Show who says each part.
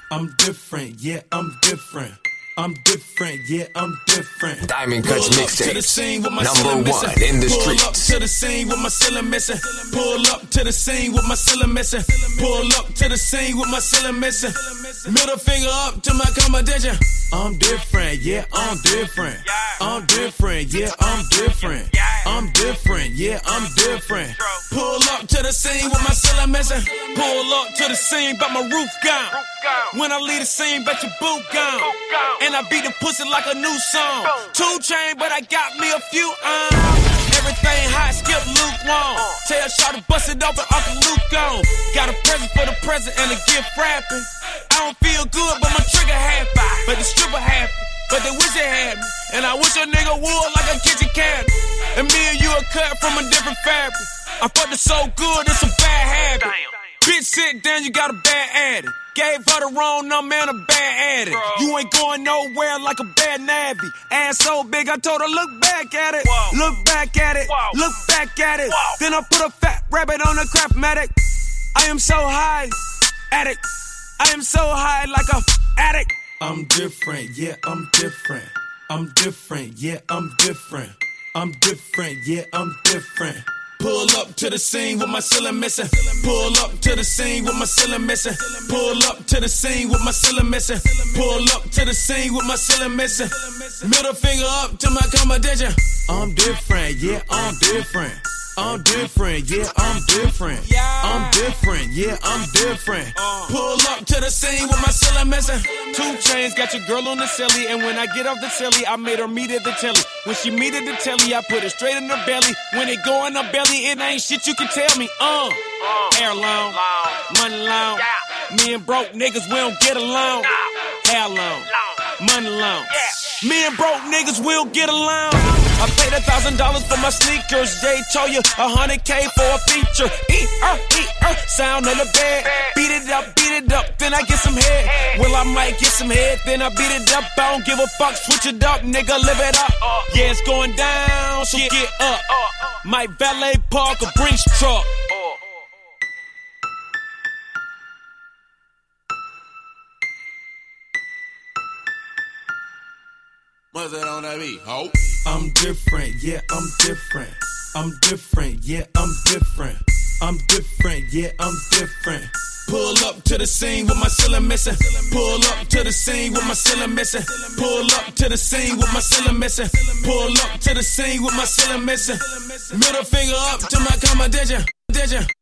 Speaker 1: I'm different, yeah, I'm different. I'm different, yeah, I'm different.
Speaker 2: Diamond Cuts Mixtape, number one in the
Speaker 1: streets. Pull up to the scene with my ceiling missing. Pull up to the scene with my ceiling missing. Pull up to the scene with my ceiling missing. Middle finger up to my competition. I'm different, yeah, I'm different. I'm different, yeah, I'm different. I'm different, yeah, I'm different. Pull up to the scene with my ceiling missing. Pull up to the scene, but my roof gone. When I leave the scene, bet your boot gone. And I beat the pussy like a new song. 2 Chainz, but I got me a few everything hot, skip lukewarm. Tell Shawty bust it open, Uncle Luke gone. Got a present for the present and a gift wrapping. I don't feel good, but my trigger happy. But the stripper happy, but they wish they had me. And I wish a nigga would like a kitchen cabinet. And me and you are cut from a different fabric. I fucked it so good, it's a bad habit. Bitch, sit down, you got a bad addict. Gave her the wrong number and a bad addict. You ain't going nowhere like a bad navvy. Ass so big, I told her, look back at it. Whoa. Look back at it. Whoa. Look back at it. Whoa. Then I put a fat rabbit on the Craftmatic. I am so high, addict. I am so high like a addict. I'm different, yeah, I'm different. I'm different, yeah, I'm different. I'm different, yeah, I'm different. Pull up to the scene with my ceiling missing. Pull up to the scene with my ceiling missing. Pull up to the scene with my ceiling missing. Pull up to the scene with my ceiling missing. Middle finger up to my competition. I'm different, yeah, I'm different. I'm different, yeah, I'm different. I'm different, yeah, I'm different. Pull up to the scene with my ceiling missing. 2 Chainz got your girl on the celly, and when I get off the celly, I made her meet at the telly. When she meet at the telly, I put it straight in her belly. When it go in her belly, it ain't shit you can tell me. Hair long, money long. Me and broke niggas, we don't get along. Hair long, money long. Me and broke niggas, we don't get along. I paid $1,000 for my sneakers. Jay told you $100K for a feature. Sound on the bed. Beat it up, then I get some head. Well, I might get some head, then I beat it up. I don't give a fuck, switch it up, nigga, live it up. Yeah, it's going down, so get up. Might valet park a Brinks truck.
Speaker 3: What's that on that beat, ho?
Speaker 1: I'm different, yeah, I'm different. I'm different, yeah, I'm different. I'm different, yeah, I'm different. Pull up to the scene with my ceiling missing. Pull up to the scene with my ceiling missing. Pull up to the scene with my ceiling missing. Pull up to the scene with my ceiling missing. Middle finger up to my competition.